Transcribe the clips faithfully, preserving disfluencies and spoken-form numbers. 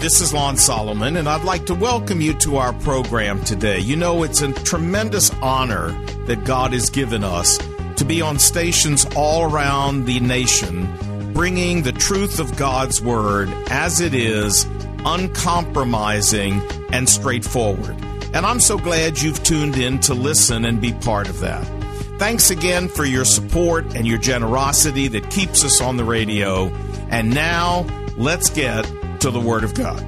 this is Lon Solomon, and I'd like to welcome you to our program today. You know, it's a tremendous honor that God has given us to be on stations all around the nation, bringing the truth of God's Word as it is, uncompromising and straightforward. And I'm so glad you've tuned in to listen and be part of that. Thanks again for your support and your generosity that keeps us on the radio. And now, let's get to the Word of God.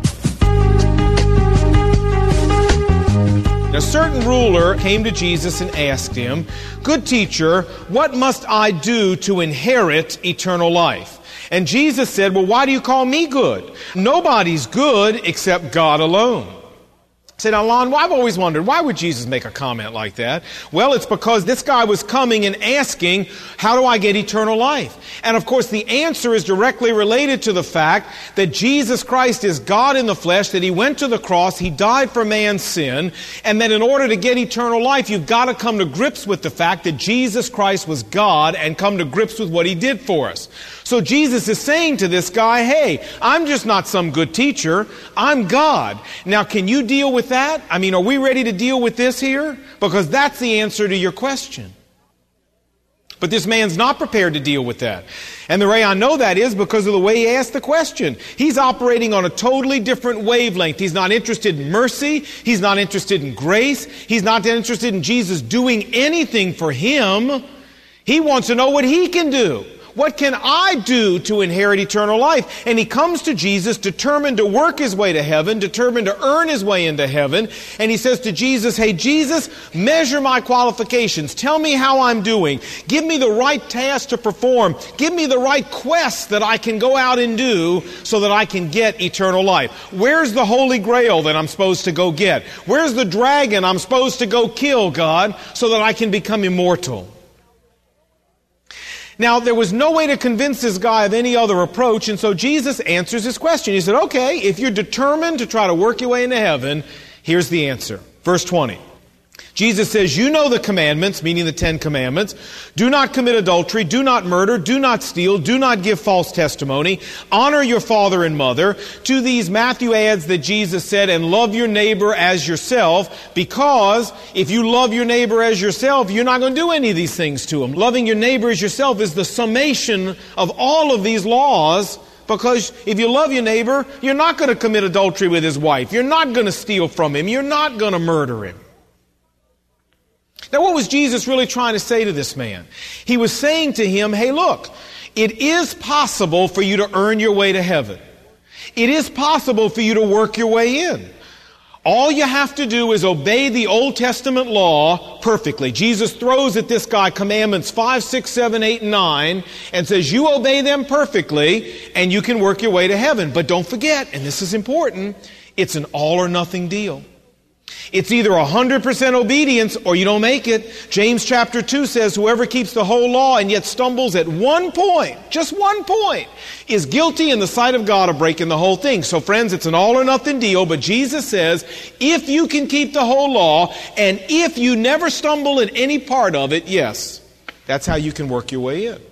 A certain ruler came to Jesus and asked him, "Good teacher, what must I do to inherit eternal life?" And Jesus said, "Well, why do you call me good? Nobody's good except God alone." I said, now, Lon, well, I've always wondered, why would Jesus make a comment like that? Well, it's because this guy was coming and asking, how do I get eternal life? And of course, the answer is directly related to the fact that Jesus Christ is God in the flesh, that He went to the cross, He died for man's sin, and that in order to get eternal life, you've got to come to grips with the fact that Jesus Christ was God and come to grips with what He did for us. So Jesus is saying to this guy, hey, I'm just not some good teacher. I'm God. Now, can you deal with that? I mean, are we ready to deal with this here? Because that's the answer to your question. But this man's not prepared to deal with that. And the way I know that is because of the way he asked the question. He's operating on a totally different wavelength. He's not interested in mercy. He's not interested in grace. He's not interested in Jesus doing anything for him. He wants to know what he can do. What can I do to inherit eternal life? And he comes to Jesus determined to work his way to heaven, determined to earn his way into heaven. And he says to Jesus, hey, Jesus, measure my qualifications. Tell me how I'm doing. Give me the right task to perform. Give me the right quest that I can go out and do so that I can get eternal life. Where's the Holy Grail that I'm supposed to go get? Where's the dragon I'm supposed to go kill, God, so that I can become immortal? Now, there was no way to convince this guy of any other approach, and so Jesus answers his question. He said, okay, if you're determined to try to work your way into heaven, here's the answer. Verse twenty. Jesus says, you know the commandments, meaning the Ten Commandments. Do not commit adultery, do not murder, do not steal, do not give false testimony, honor your father and mother. To these Matthew adds that Jesus said, and love your neighbor as yourself, because if you love your neighbor as yourself, you're not going to do any of these things to him. Loving your neighbor as yourself is the summation of all of these laws. Because if you love your neighbor, you're not going to commit adultery with his wife. You're not going to steal from him. You're not going to murder him. Now, what was Jesus really trying to say to this man? He was saying to him, hey, look, it is possible for you to earn your way to heaven. It is possible for you to work your way in. All you have to do is obey the Old Testament law perfectly. Jesus throws at this guy commandments five, six, seven, eight, and nine and says you obey them perfectly and you can work your way to heaven. But don't forget, and this is important, it's an all or nothing deal. It's either one hundred percent obedience or you don't make it. James chapter two says whoever keeps the whole law and yet stumbles at one point, just one point, is guilty in the sight of God of breaking the whole thing. So friends, it's an all or nothing deal, but Jesus says if you can keep the whole law and if you never stumble in any part of it, yes, that's how you can work your way in.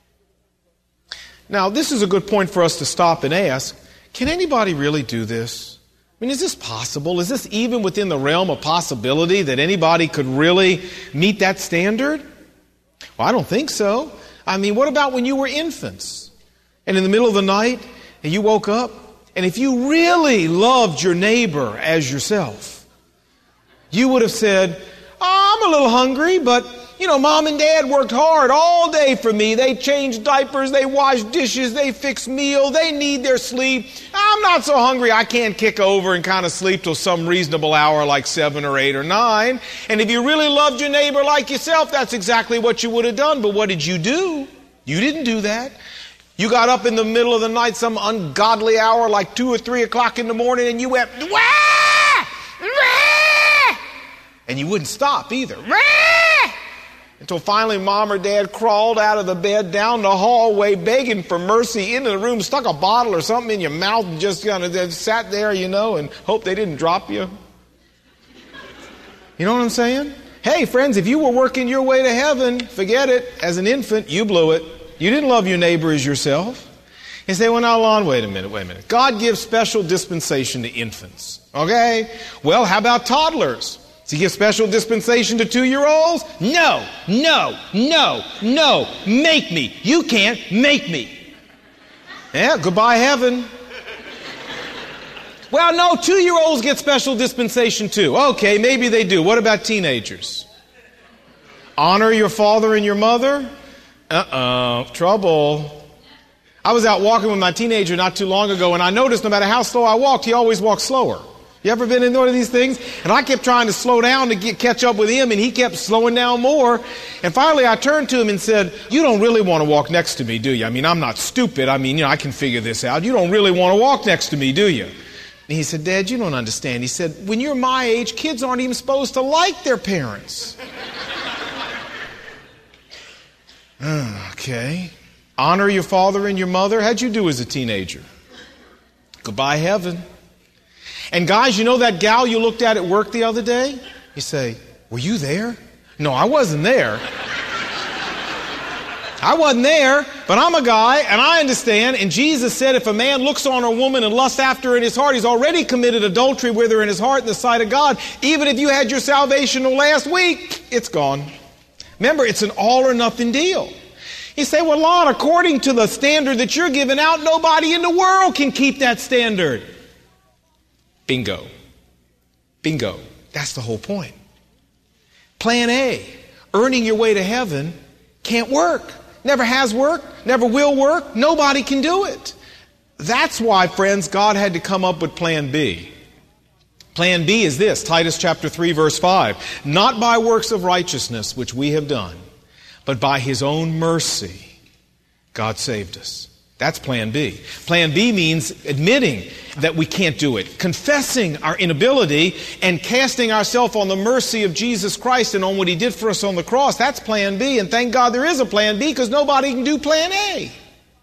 Now, this is a good point for us to stop and ask, can anybody really do this? I mean, is this possible? Is this even within the realm of possibility that anybody could really meet that standard? Well, I don't think so. I mean, what about when you were infants and in the middle of the night and you woke up and if you really loved your neighbor as yourself, you would have said, oh, I'm a little hungry, but you know, Mom and Dad worked hard all day for me. They changed diapers, they washed dishes, they fixed meals, they need their sleep. I'm not so hungry I can't kick over and kind of sleep till some reasonable hour like seven or eight or nine. And if you really loved your neighbor like yourself, that's exactly what you would have done. But what did you do? You didn't do that. You got up in the middle of the night, some ungodly hour like two or three o'clock in the morning, and you went, wah! Wah! And you wouldn't stop either. Wah! Until finally Mom or Dad crawled out of the bed, down the hallway, begging for mercy, into the room, stuck a bottle or something in your mouth and just kind of sat there, you know, and hoped they didn't drop you. You know what I'm saying? Hey, friends, if you were working your way to heaven, forget it. As an infant, you blew it. You didn't love your neighbor as yourself. You say, well, now, Lon, wait a minute, wait a minute. God gives special dispensation to infants. Okay? Well, how about toddlers? Does he give special dispensation to two-year-olds? No, no, no, no. Make me. You can't make me. Yeah, goodbye heaven. Well, no, two-year-olds get special dispensation too. Okay, maybe they do. What about teenagers? Honor your father and your mother? Uh-oh, trouble. I was out walking with my teenager not too long ago, and I noticed no matter how slow I walked, he always walked slower. You ever been in one of these things? And I kept trying to slow down to get, catch up with him, and he kept slowing down more. And finally I turned to him and said, you don't really want to walk next to me, do you? I mean, I'm not stupid. I mean, you know, I can figure this out. You don't really want to walk next to me, do you? And he said, Dad, you don't understand. He said, when you're my age, kids aren't even supposed to like their parents. Okay. Honor your father and your mother. How'd you do as a teenager? Goodbye heaven. And guys, you know that gal you looked at at work the other day? You say, were you there? No, I wasn't there. I wasn't there, but I'm a guy and I understand. And Jesus said if a man looks on a woman and lusts after her in his heart, he's already committed adultery with her in his heart in the sight of God. Even if you had your salvation last week, it's gone. Remember, it's an all or nothing deal. You say, well, Lon, according to the standard that you're giving out, nobody in the world can keep that standard. Bingo. Bingo. That's the whole point. Plan A, earning your way to heaven, can't work. Never has worked, never will work. Nobody can do it. That's why, friends, God had to come up with Plan B. Plan B is this, Titus chapter three, verse five. Not by works of righteousness, which we have done, but by His own mercy, God saved us. That's Plan B. Plan B means admitting that we can't do it, confessing our inability, and casting ourselves on the mercy of Jesus Christ and on what He did for us on the cross. That's Plan B, and thank God there is a Plan B because nobody can do Plan A.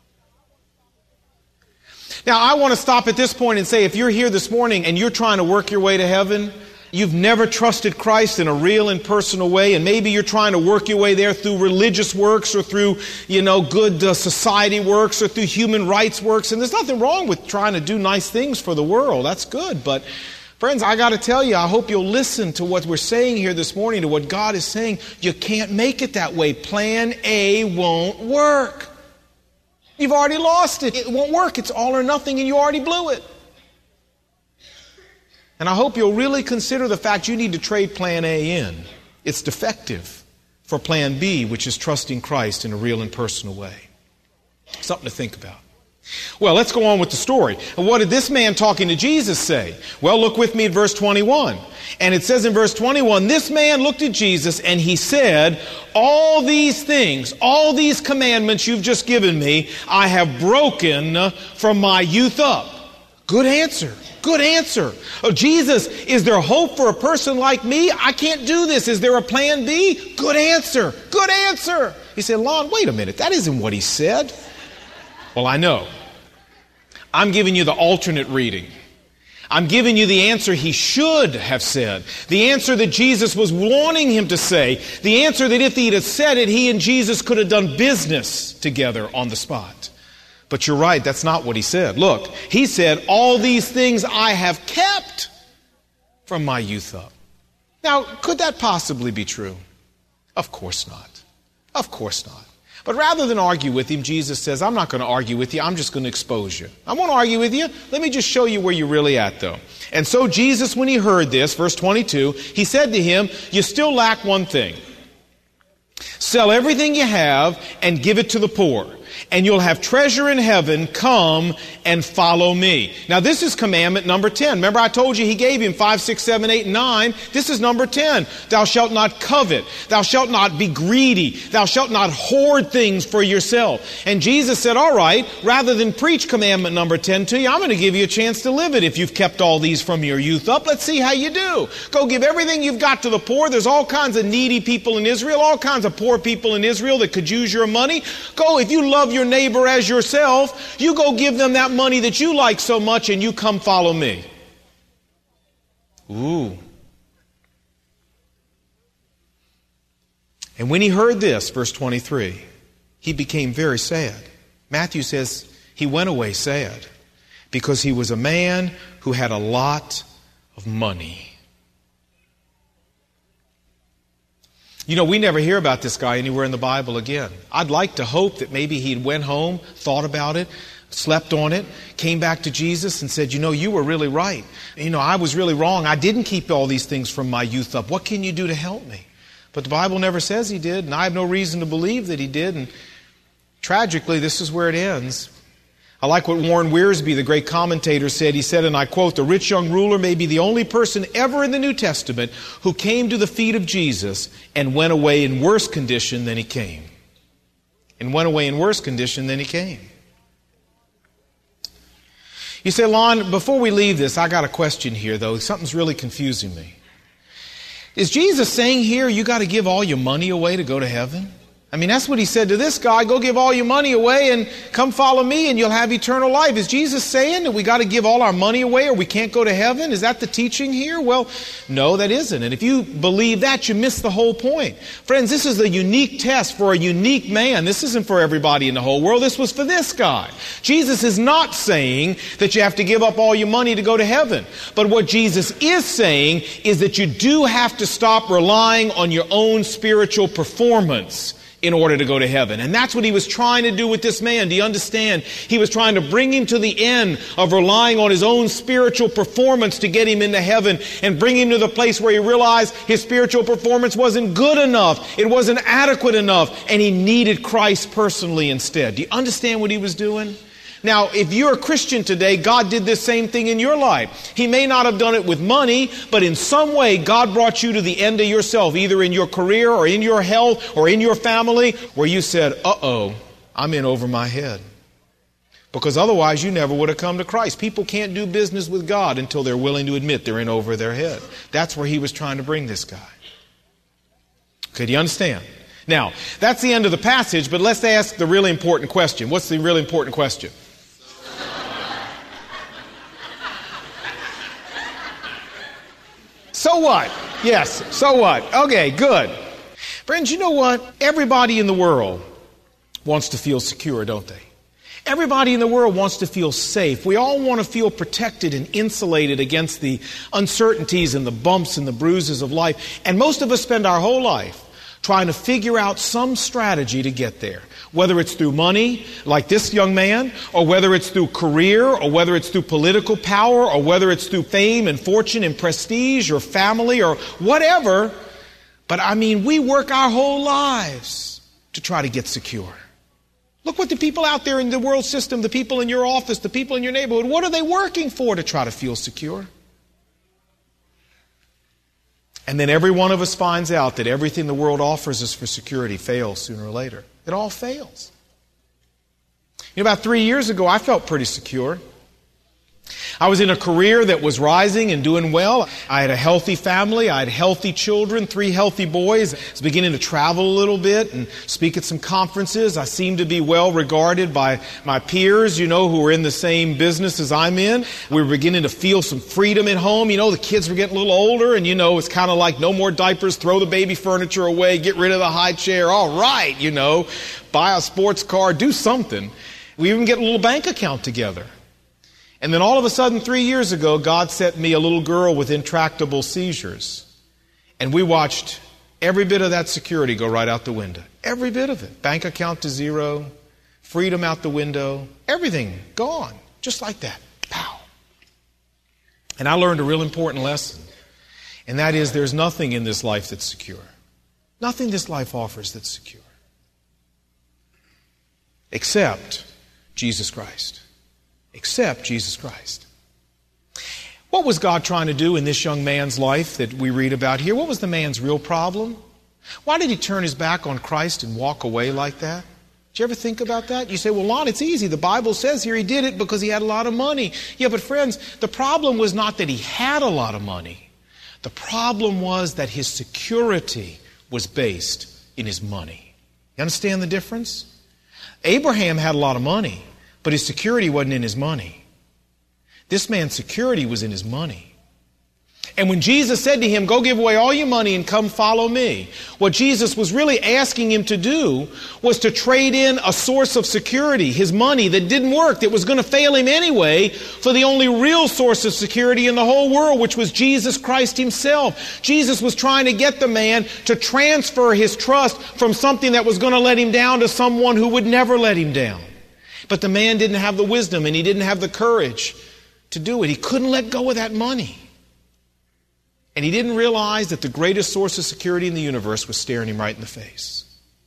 Now, I want to stop at this point and say, if you're here this morning and you're trying to work your way to heaven, you've never trusted Christ in a real and personal way, and maybe you're trying to work your way there through religious works or through, you know, good uh, society works or through human rights works. And there's nothing wrong with trying to do nice things for the world. That's good. But friends, I got to tell you, I hope you'll listen to what we're saying here this morning, to what God is saying. You can't make it that way. Plan A won't work. You've already lost it. It won't work. It's all or nothing, and you already blew it. And I hope you'll really consider the fact you need to trade Plan A in. It's defective for Plan B, which is trusting Christ in a real and personal way. Something to think about. Well, let's go on with the story. And what did this man talking to Jesus say? Well, look with me at verse twenty-one. And it says in verse twenty-one, this man looked at Jesus and he said, all these things, all these commandments you've just given me, I have broken from my youth up. Good answer. Good answer. Oh, Jesus, is there hope for a person like me? I can't do this. Is there a plan B? Good answer. Good answer. He said, Lon, wait a minute. That isn't what he said. Well, I know. I'm giving you the alternate reading. I'm giving you the answer he should have said. The answer that Jesus was wanting him to say. The answer that if he'd have said it, he and Jesus could have done business together on the spot. But you're right, that's not what he said. Look, he said, all these things I have kept from my youth up. Now, could that possibly be true? Of course not. Of course not. But rather than argue with him, Jesus says, I'm not going to argue with you. I'm just going to expose you. I won't argue with you. Let me just show you where you're really at, though. And so Jesus, when he heard this, verse twenty-two, he said to him, you still lack one thing. Sell everything you have and give it to the poor, and you'll have treasure in heaven. Come and follow me. Now, this is commandment number ten. Remember, I told you he gave him five, six, seven, eight, and nine. This is number ten. Thou shalt not covet. Thou shalt not be greedy. Thou shalt not hoard things for yourself. And Jesus said, all right, rather than preach commandment number ten to you, I'm going to give you a chance to live it if you've kept all these from your youth up. Let's see how you do. Go give everything you've got to the poor. There's all kinds of needy people in Israel, all kinds of poor people in Israel that could use your money. Go, if you love your neighbor as yourself, you go give them that money that you like so much, and you come follow me. Ooh. And when he heard this, verse twenty-three, he became very sad. Matthew says He went away sad because he was a man who had a lot of money. You know, we never hear about this guy anywhere in the Bible again. I'd like to hope that maybe he went home, thought about it, slept on it, came back to Jesus and said, you know, you were really right. You know, I was really wrong. I didn't keep all these things from my youth up. What can you do to help me? But the Bible never says he did, and I have no reason to believe that he did. And tragically, this is where it ends. I like what Warren Wiersbe, the great commentator, said. He said, and I quote, "The rich young ruler may be the only person ever in the New Testament who came to the feet of Jesus and went away in worse condition than he came." And went away in worse condition than he came. You say, Lon, before we leave this, I got a question here, though. Something's really confusing me. Is Jesus saying here you got to give all your money away to go to heaven? I mean, that's what he said to this guy. Go give all your money away and come follow me and you'll have eternal life. Is Jesus saying that we got to give all our money away or we can't go to heaven? Is that the teaching here? Well, no, that isn't. And if you believe that, you miss the whole point. Friends, this is a unique test for a unique man. This isn't for everybody in the whole world. This was for this guy. Jesus is not saying that you have to give up all your money to go to heaven. But what Jesus is saying is that you do have to stop relying on your own spiritual performance in order to go to heaven. And that's what he was trying to do with this man. Do you understand? He was trying to bring him to the end of relying on his own spiritual performance to get him into heaven and bring him to the place where he realized his spiritual performance wasn't good enough. It wasn't adequate enough. And he needed Christ personally instead. Do you understand what he was doing? Now, if you're a Christian today, God did this same thing in your life. He may not have done it with money, but in some way, God brought you to the end of yourself, either in your career or in your health or in your family, where you said, uh-oh, I'm in over my head. Because otherwise, you never would have come to Christ. People can't do business with God until they're willing to admit they're in over their head. That's where he was trying to bring this guy. Okay, do you understand? Now, that's the end of the passage, but let's ask the really important question. What's the really important question? So what? Yes, so what? Okay, good. Friends, you know what? Everybody in the world wants to feel secure, don't they? Everybody in the world wants to feel safe. We all want to feel protected and insulated against the uncertainties and the bumps and the bruises of life. And most of us spend our whole life trying to figure out some strategy to get there. Whether it's through money, like this young man, or whether it's through career, or whether it's through political power, or whether it's through fame and fortune and prestige, or family, or whatever. But I mean, we work our whole lives to try to get secure. Look what the people out there in the world system, the people in your office, the people in your neighborhood, what are they working for to try to feel secure? And then every one of us finds out that everything the world offers us for security fails sooner or later. It all fails. You know, about three years ago, I felt pretty secure. I was in a career that was rising and doing well. I had a healthy family. I had healthy children, three healthy boys. I was beginning to travel a little bit and speak at some conferences. I seemed to be well regarded by my peers, you know, who were in the same business as I'm in. We were beginning to feel some freedom at home. You know, the kids were getting a little older and, you know, it's kind of like no more diapers, throw the baby furniture away, get rid of the high chair. All right, you know, buy a sports car, do something. We even get a little bank account together. And then all of a sudden, three years ago, God sent me a little girl with intractable seizures. And we watched every bit of that security go right out the window. Every bit of it. Bank account to zero. Freedom out the window. Everything gone. Just like that. Pow. And I learned a real important lesson. And that is there's nothing in this life that's secure. Nothing this life offers that's secure. Except Jesus Christ. Except Jesus Christ. What was God trying to do in this young man's life that we read about here? What was the man's real problem? Why did he turn his back on Christ and walk away like that? Did you ever think about that? You say, well, Lon, it's easy. The Bible says here he did it because he had a lot of money. Yeah, but friends, the problem was not that he had a lot of money. The problem was that his security was based in his money. You understand the difference? Abraham had a lot of money. But his security wasn't in his money. This man's security was in his money. And when Jesus said to him, go give away all your money and come follow me, what Jesus was really asking him to do was to trade in a source of security, his money that didn't work, that was going to fail him anyway, for the only real source of security in the whole world, which was Jesus Christ himself. Jesus was trying to get the man to transfer his trust from something that was going to let him down to someone who would never let him down. But the man didn't have the wisdom and he didn't have the courage to do it. He couldn't let go of that money. And he didn't realize that the greatest source of security in the universe was staring him right in the face.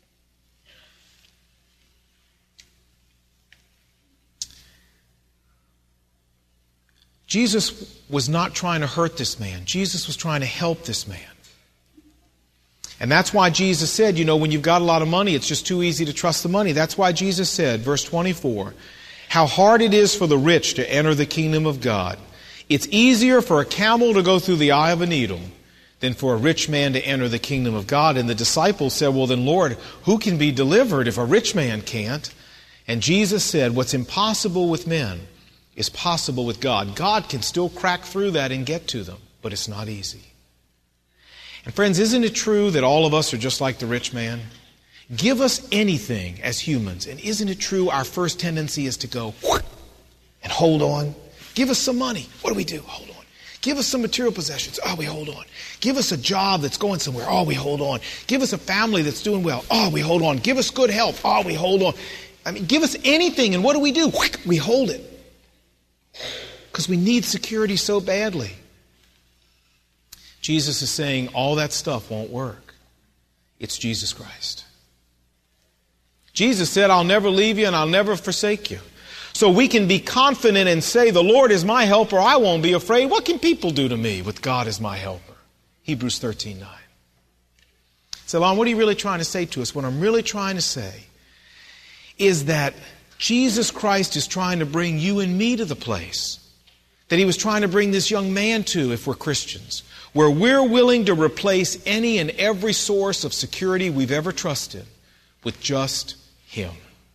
Jesus was not trying to hurt this man. Jesus was trying to help this man. And that's why Jesus said, you know, when you've got a lot of money, it's just too easy to trust the money. That's why Jesus said, verse twenty-four, how hard it is for the rich to enter the kingdom of God. It's easier for a camel to go through the eye of a needle than for a rich man to enter the kingdom of God. And the disciples said, well then, Lord, who can be delivered if a rich man can't? And Jesus said, what's impossible with men is possible with God. God can still crack through that and get to them, but it's not easy. And friends, isn't it true that all of us are just like the rich man? Give us anything as humans, and isn't it true our first tendency is to go and hold on? Give us some money. What do we do? Hold on. Give us some material possessions. Oh, we hold on. Give us a job that's going somewhere. Oh, we hold on. Give us a family that's doing well. Oh, we hold on. Give us good health. Oh, we hold on. I mean, give us anything, and what do we do? We hold it. Because we need security so badly. Jesus is saying all that stuff won't work. It's Jesus Christ. Jesus said, I'll never leave you and I'll never forsake you. So we can be confident and say, the Lord is my helper, I won't be afraid. What can people do to me with God as my helper? Hebrews thirteen nine. So, Lon, what are you really trying to say to us? What I'm really trying to say is that Jesus Christ is trying to bring you and me to the place that He was trying to bring this young man to if we're Christians, where we're willing to replace any and every source of security we've ever trusted with just Him.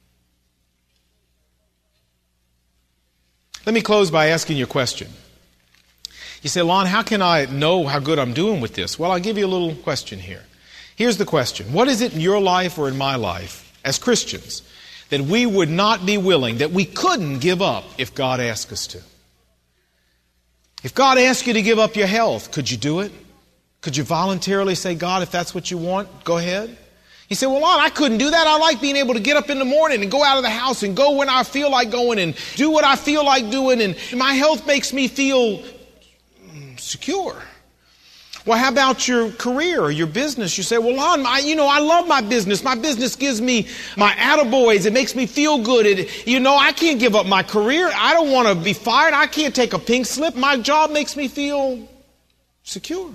Let me close by asking you a question. You say, Lon, how can I know how good I'm doing with this? Well, I'll give you a little question here. Here's the question. What is it in your life or in my life as Christians that we would not be willing, that we couldn't give up if God asked us to? If God asked you to give up your health, could you do it? Could you voluntarily say, God, if that's what you want, go ahead? You say, well, Lon, I couldn't do that. I like being able to get up in the morning and go out of the house and go when I feel like going and do what I feel like doing. And my health makes me feel secure. Well, how about your career or your business? You say, well, Lon, I, you know, I love my business. My business gives me my attaboys. It makes me feel good. It, you know, I can't give up my career. I don't want to be fired. I can't take a pink slip. My job makes me feel secure.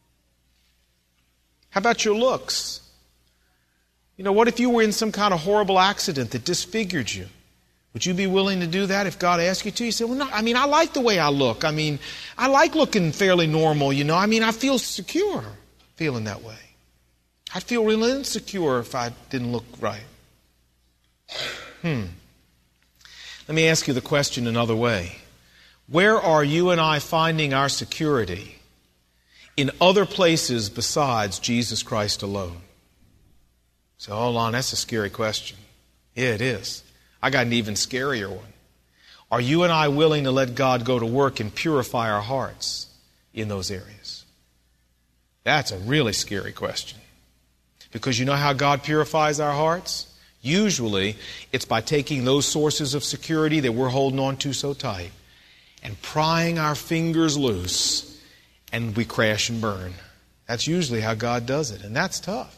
How about your looks? You know, what if you were in some kind of horrible accident that disfigured you? Would you be willing to do that if God asked you to? You say, well, no, I mean, I like the way I look. I mean, I like looking fairly normal, you know. I mean, I feel secure feeling that way. I'd feel real insecure if I didn't look right. Hmm. Let me ask you the question another way. Where are you and I finding our security in other places besides Jesus Christ alone? So, hold on, that's a scary question. Yeah, it is. I got an even scarier one. Are you and I willing to let God go to work and purify our hearts in those areas? That's a really scary question. Because you know how God purifies our hearts? Usually, it's by taking those sources of security that we're holding on to so tight and prying our fingers loose, and we crash and burn. That's usually how God does it, and that's tough.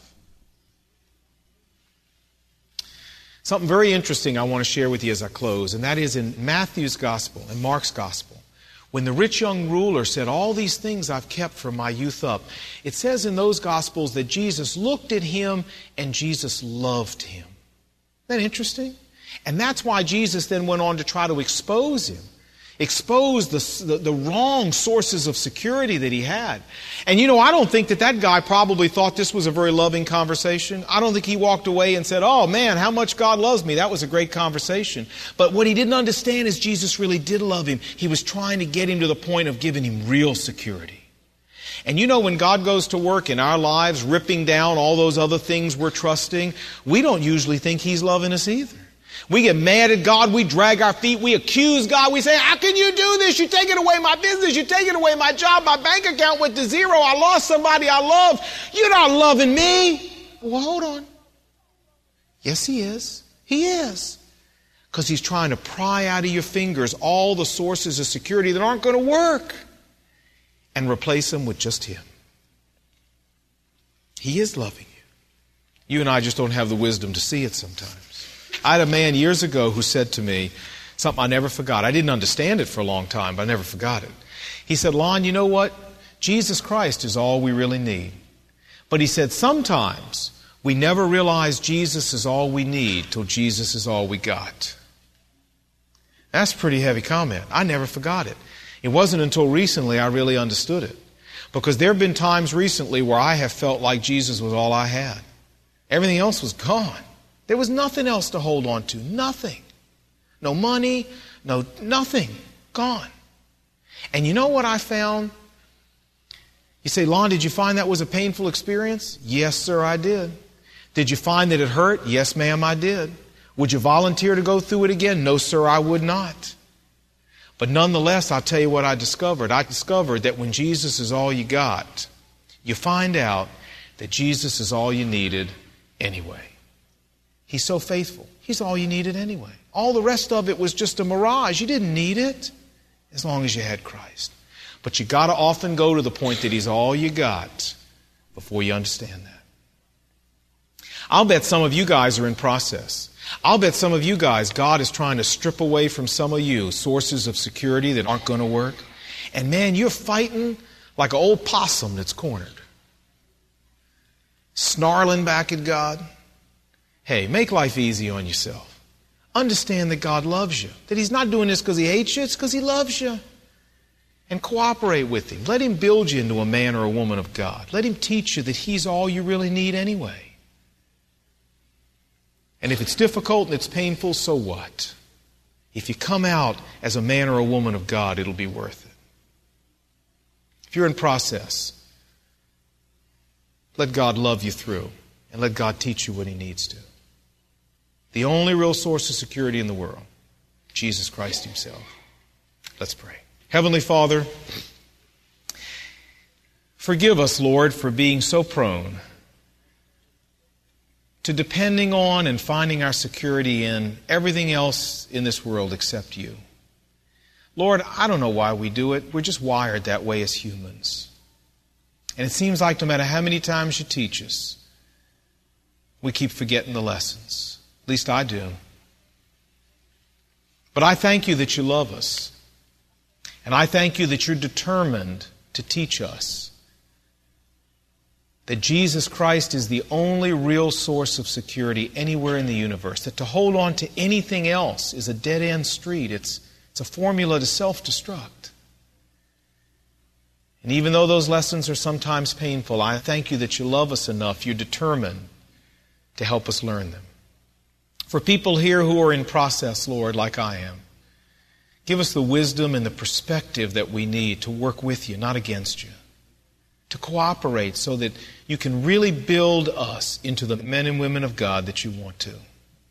Something very interesting I want to share with you as I close, and that is in Matthew's Gospel and Mark's Gospel. When the rich young ruler said, all these things I've kept from my youth up, it says in those Gospels that Jesus looked at him and Jesus loved him. Isn't that interesting? And that's why Jesus then went on to try to expose him. Expose the, the, the wrong sources of security that he had. And you know, I don't think that that guy probably thought this was a very loving conversation. I don't think he walked away and said, oh man, how much God loves me. That was a great conversation. But what he didn't understand is Jesus really did love him. He was trying to get him to the point of giving him real security. And you know, when God goes to work in our lives, ripping down all those other things we're trusting, we don't usually think He's loving us either. We get mad at God, we drag our feet, we accuse God, we say, how can you do this? You're taking away my business, you're taking away my job, my bank account went to zero, I lost somebody I love. You're not loving me. Well, hold on. Yes, He is. He is. Because He's trying to pry out of your fingers all the sources of security that aren't going to work and replace them with just Him. He is loving you. You and I just don't have the wisdom to see it sometimes. I had a man years ago who said to me something I never forgot. I didn't understand it for a long time, but I never forgot it. He said, Lon, you know what? Jesus Christ is all we really need. But he said, sometimes we never realize Jesus is all we need till Jesus is all we got. That's a pretty heavy comment. I never forgot it. It wasn't until recently I really understood it. Because there have been times recently where I have felt like Jesus was all I had. Everything else was gone. There was nothing else to hold on to. Nothing. No money, no nothing. Gone. And you know what I found? You say, Lon, did you find that was a painful experience? Yes, sir, I did. Did you find that it hurt? Yes, ma'am, I did. Would you volunteer to go through it again? No, sir, I would not. But nonetheless, I'll tell you what I discovered. I discovered that when Jesus is all you got, you find out that Jesus is all you needed anyway. He's so faithful. He's all you needed anyway. All the rest of it was just a mirage. You didn't need it as long as you had Christ. But you got to often go to the point that He's all you got before you understand that. I'll bet some of you guys are in process. I'll bet some of you guys, God is trying to strip away from some of you sources of security that aren't going to work. And man, you're fighting like an old possum that's cornered. Snarling back at God. Hey, make life easy on yourself. Understand that God loves you. That He's not doing this because He hates you. It's because He loves you. And cooperate with Him. Let Him build you into a man or a woman of God. Let Him teach you that He's all you really need anyway. And if it's difficult and it's painful, so what? If you come out as a man or a woman of God, it'll be worth it. If you're in process, let God love you through and let God teach you what He needs to. The only real source of security in the world, Jesus Christ Himself. Let's pray. Heavenly Father, forgive us, Lord, for being so prone to depending on and finding our security in everything else in this world except You. Lord, I don't know why we do it. We're just wired that way as humans. And it seems like no matter how many times You teach us, we keep forgetting the lessons. At least I do. But I thank You that You love us. And I thank You that You're determined to teach us that Jesus Christ is the only real source of security anywhere in the universe. That to hold on to anything else is a dead-end street. It's, it's a formula to self-destruct. And even though those lessons are sometimes painful, I thank You that You love us enough, You're determined to help us learn them. For people here who are in process, Lord, like I am, give us the wisdom and the perspective that we need to work with You, not against You. To cooperate so that You can really build us into the men and women of God that You want to.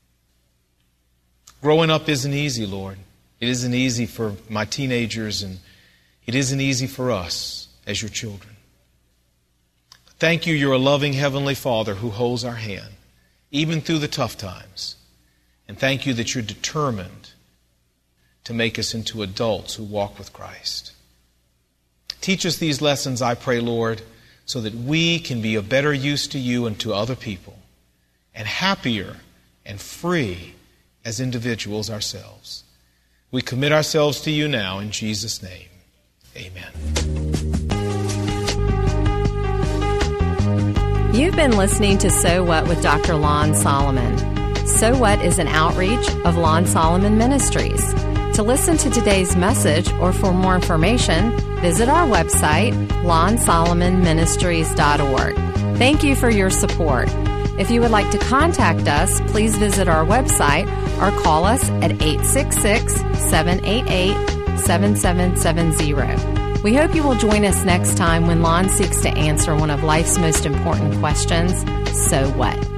Growing up isn't easy, Lord. It isn't easy for my teenagers, and it isn't easy for us as Your children. Thank You, You're a loving Heavenly Father who holds our hand, even through the tough times. And thank You that You're determined to make us into adults who walk with Christ. Teach us these lessons, I pray, Lord, so that we can be of better use to You and to other people, and happier and free as individuals ourselves. We commit ourselves to You now in Jesus' name. Amen. You've been listening to So What with Doctor Lon Solomon. So What is an outreach of Lon Solomon Ministries. To listen to today's message or for more information, visit our website, lon solomon ministries dot org. Thank you for your support. If you would like to contact us, please visit our website or call us at eight six six, seven eight eight, seven seven seven zero. We hope you will join us next time when Lon seeks to answer one of life's most important questions, so what?